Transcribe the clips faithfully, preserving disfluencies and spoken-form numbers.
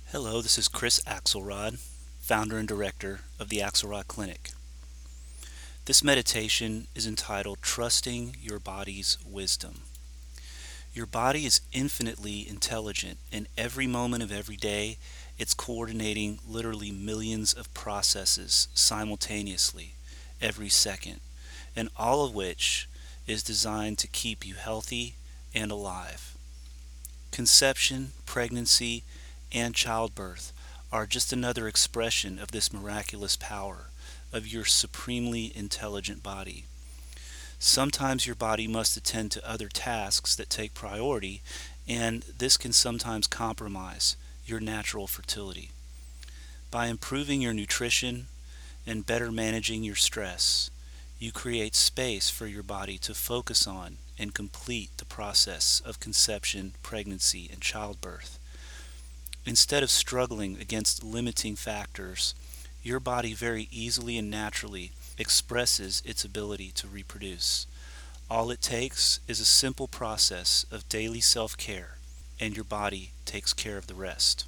Hello, this is Chris Axelrod, founder and director of the Axelrod Clinic. This meditation is entitled Trusting Your Body's Wisdom. Your body is infinitely intelligent, and every moment of every day it's coordinating literally millions of processes simultaneously every second, and all of which is designed to keep you healthy and alive. Conception, pregnancy, and childbirth are just another expression of this miraculous power of your supremely intelligent body. Sometimes your body must attend to other tasks that take priority, and this can sometimes compromise your natural fertility. By improving your nutrition and better managing your stress, you create space for your body to focus on and complete the process of conception, pregnancy, and childbirth. Instead of struggling against limiting factors, your body very easily and naturally expresses its ability to reproduce. All it takes is a simple process of daily self-care, and your body takes care of the rest.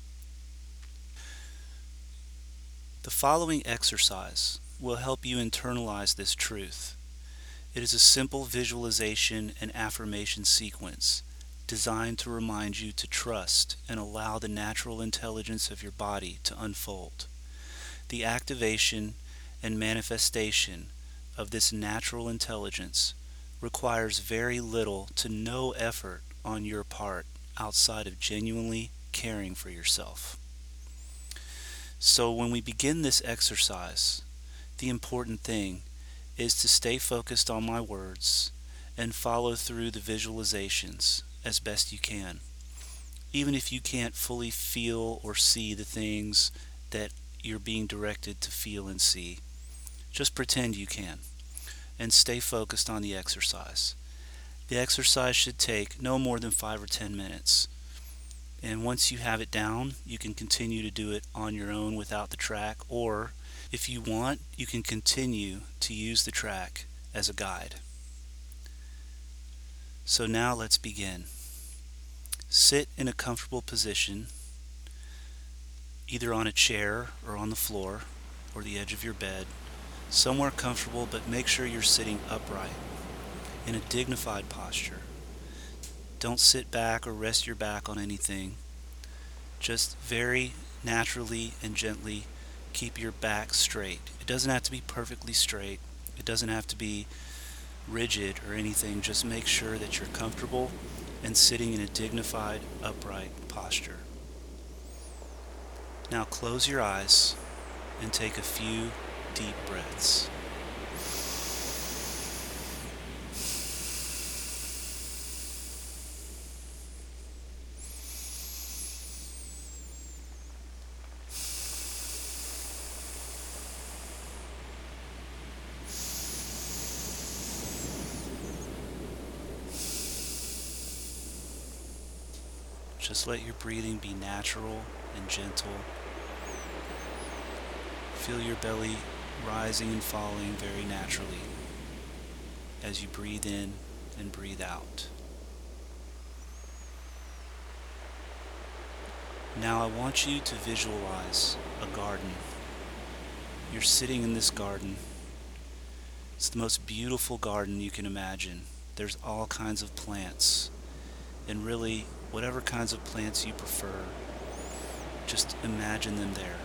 The following exercise will help you internalize this truth. It is a simple visualization and affirmation sequence designed to remind you to trust and allow the natural intelligence of your body to unfold. The activation and manifestation of this natural intelligence requires very little to no effort on your part outside of genuinely caring for yourself. So when we begin this exercise, the important thing is to stay focused on my words and follow through the visualizations as best you can. Even if you can't fully feel or see the things that you're being directed to feel and see, just pretend you can and stay focused on the exercise. The exercise should take no more than five or ten minutes. And once you have it down, you can continue to do it on your own without the track, or if you want, you can continue to use the track as a guide. So now let's begin. Sit in a comfortable position, either on a chair or on the floor or the edge of your bed, somewhere comfortable, but make sure you're sitting upright in a dignified posture. Don't sit back or rest your back on anything. Just very naturally and gently keep your back straight. It doesn't have to be perfectly straight. It doesn't have to be rigid or anything. Just make sure that you're comfortable and sitting in a dignified, upright posture. Now close your eyes and take a few deep breaths. Just let your breathing be natural and gentle. Feel your belly rising and falling very naturally as you breathe in and breathe out. Now I want you to visualize a garden. You're sitting in this garden. It's the most beautiful garden you can imagine. There's all kinds of plants, and really whatever kinds of plants you prefer, just imagine them there.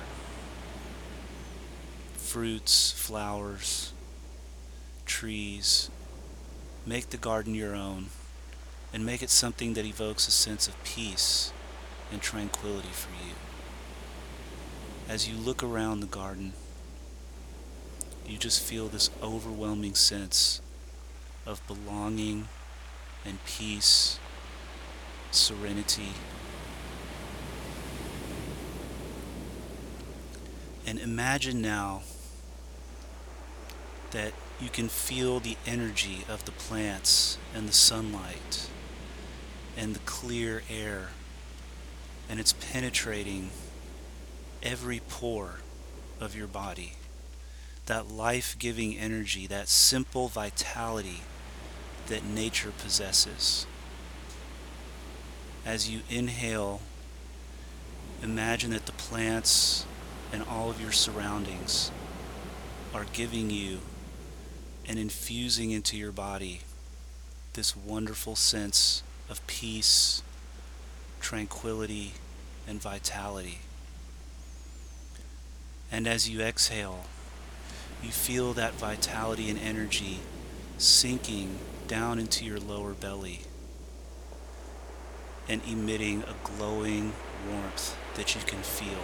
Fruits, flowers, trees. Make the garden your own and make it something that evokes a sense of peace and tranquility for you. As you look around the garden, you just feel this overwhelming sense of belonging and peace, serenity. And imagine now that you can feel the energy of the plants and the sunlight and the clear air, and it's penetrating every pore of your body. That life-giving energy, that simple vitality that nature possesses. As you inhale Imagine that the plants and all of your surroundings are giving you and infusing into your body this wonderful sense of peace, tranquility, and vitality. And as you exhale, you feel that vitality and energy sinking down into your lower belly and emitting a glowing warmth that you can feel.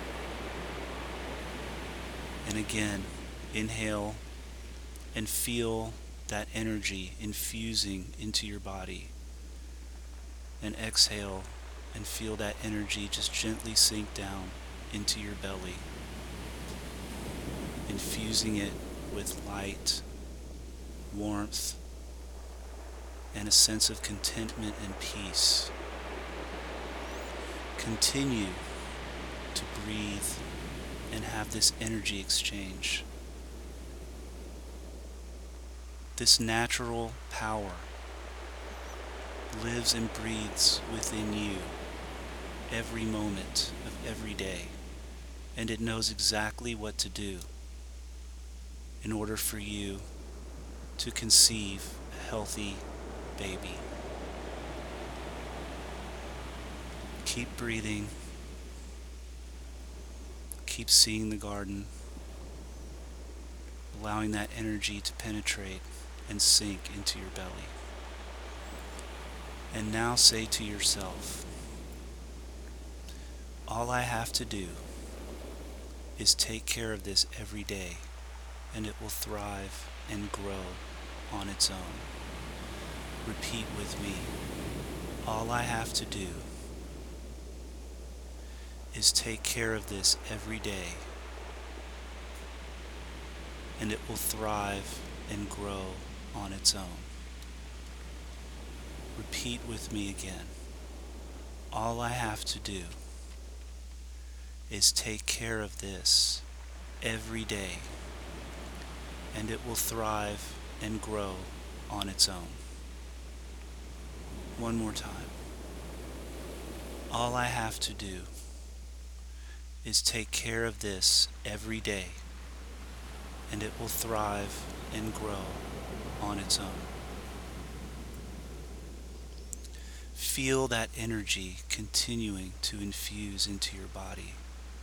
And again, inhale and feel that energy infusing into your body. And exhale and feel that energy just gently sink down into your belly, infusing it with light, warmth, and a sense of contentment and peace. Continue to breathe and have this energy exchange. This natural power lives and breathes within you every moment of every day, and it knows exactly what to do in order for you to conceive a healthy baby. Keep breathing. Keep seeing the garden, allowing that energy to penetrate and sink into your belly. And now say to yourself, all I have to do is take care of this every day, and it will thrive and grow on its own. Repeat with me, all I have to do is take care of this every day, and it will thrive and grow on its own. Repeat with me again. All I have to do is take care of this every day, and it will thrive and grow on its own. One more time. All I have to do is take care of this every day, and it will thrive and grow on its own. Feel that energy continuing to infuse into your body.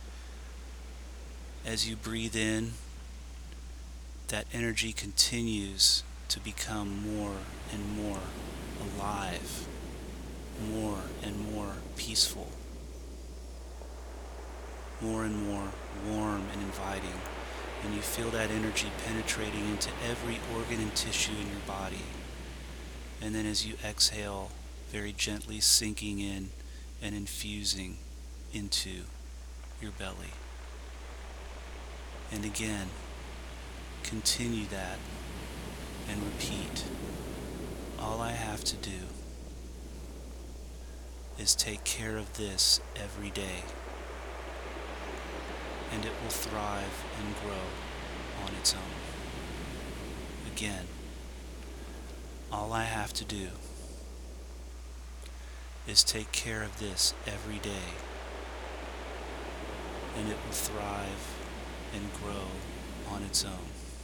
As you breathe in, that energy continues to become more and more alive, more and more peaceful, more and more warm and inviting, and you feel that energy penetrating into every organ and tissue in your body. And then as you exhale, very gently sinking in and infusing into your belly. And again, continue that and repeat. All I have to do is take care of this every day, and it will thrive and grow on its own. Again, all I have to do is take care of this every day, and it will thrive and grow on its own.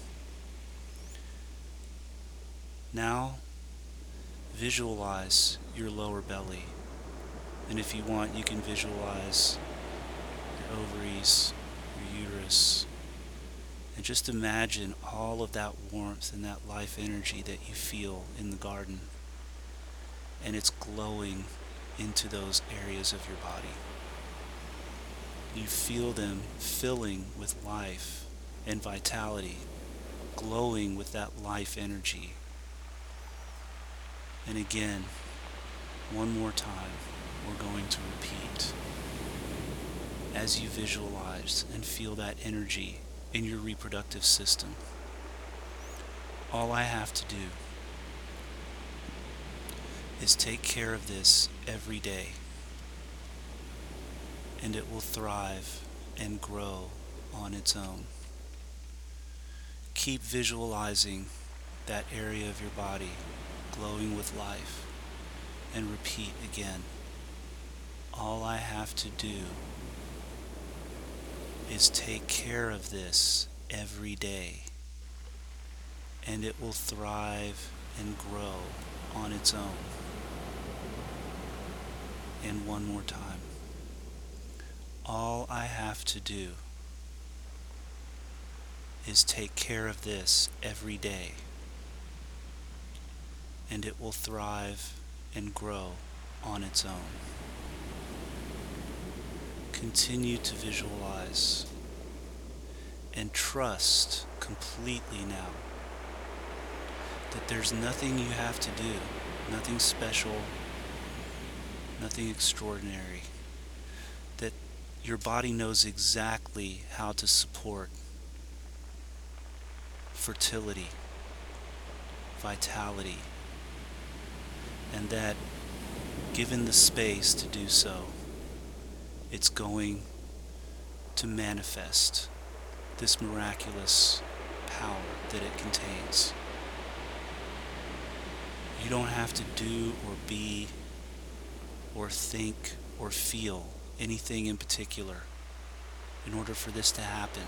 Now, visualize your lower belly, and if you want, you can visualize your ovaries, your uterus, and just imagine all of that warmth and that life energy that you feel in the garden, and it's glowing into those areas of your body. You feel them filling with life and vitality, glowing with that life energy. And again, one more time, we're going to repeat. As you visualize and feel that energy in your reproductive system, all I have to do is take care of this every day, and it will thrive and grow on its own. Keep visualizing that area of your body glowing with life, and repeat again. All I have to do is take care of this every day, and it will thrive and grow on its own. And one more time. All I have to do is take care of this every day, and it will thrive and grow on its own. Continue to visualize and trust completely now that there's nothing you have to do, nothing special, nothing extraordinary, that your body knows exactly how to support fertility, vitality, and that given the space to do so, it's going to manifest this miraculous power that it contains. You don't have to do or be or think or feel anything in particular in order for this to happen.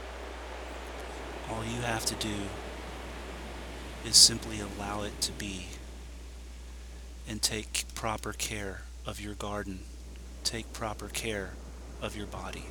All you have to do is simply allow it to be, and take proper care of your garden. Take proper care of your body.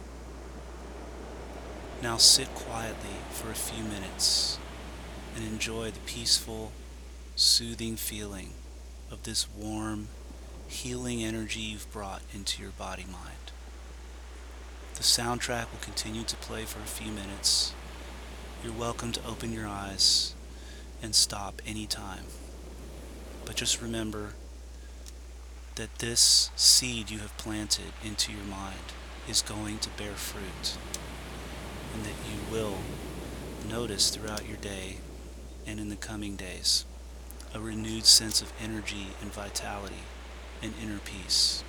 Now sit quietly for a few minutes and enjoy the peaceful, soothing feeling of this warm, healing energy you've brought into your body-mind. The soundtrack will continue to play for a few minutes. You're welcome to open your eyes and stop anytime. But just remember that this seed you have planted into your mind is going to bear fruit, and that you will notice throughout your day and in the coming days a renewed sense of energy and vitality and inner peace.